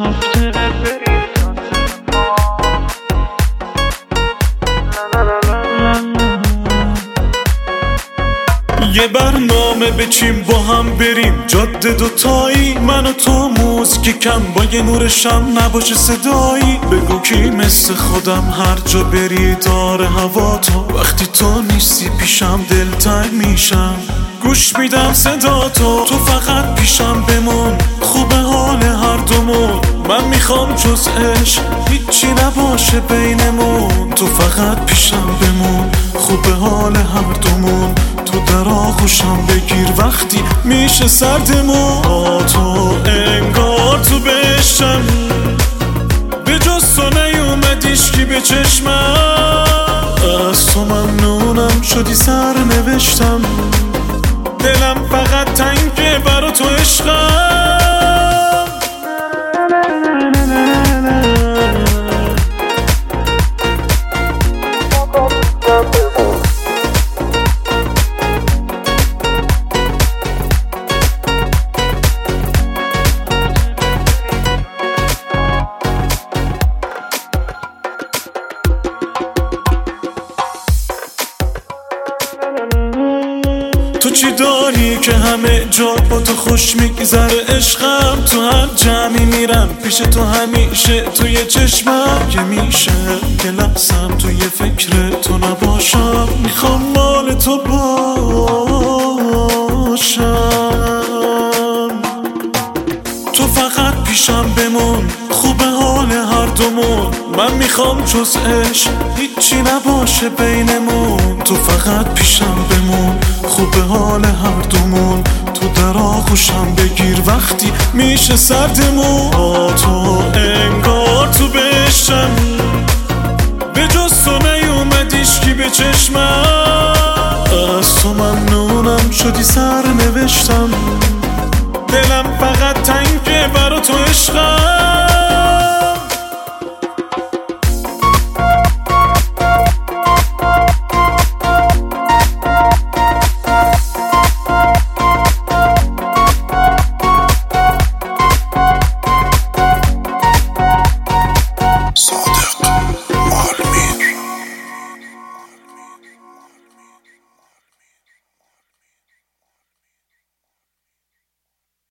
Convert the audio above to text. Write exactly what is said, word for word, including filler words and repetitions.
یه برنامه بچیم با هم بریم جاده دوتایی، من و تو موزیک کم با یه نور شم نباشه صدایی. بگو کی مثل خودم هر جا بری داره هوا تو، وقتی تو نیستی پیشم دلتنگ میشم. گوش میدم صدا تو، تو فقط پیشم بمون، خوبه حال هر دومون. من میخوام جز عشق هیچی نباشه بینمون، تو فقط پیشم بمون، خوبه حال هر دومون. تو در آغوشم بگیر وقتی میشه سردمون. تو انگار تو بهشتم، به جز تو نیومدیش کی به چشمم. از تو ممنونم شدی سر نوشتم، دلم فقط تنگه برا تو عشقم. تو چی داری که همه جا با تو خوش میگذره عشقم؟ تو هر جمعی میرم پیش تو همیشه توی چشمم. که میشه که لحظم توی فکر تو نباشم، میخوام مال تو باشم. تو فقط پیشم بمون، خوبه حال هر دومون. من میخوام جز عشق هیچی نباشه بینمون، تو فقط پیشم بمون، خوبه حال هر دومون. تو در آغوشم بگیر وقتی میشه سردمون. تو انگار تو بهشتم، به جز تو نیومدیش کی به چشمم. از تو ممنونم شدی سر نوشتم، دلم فقط تنگ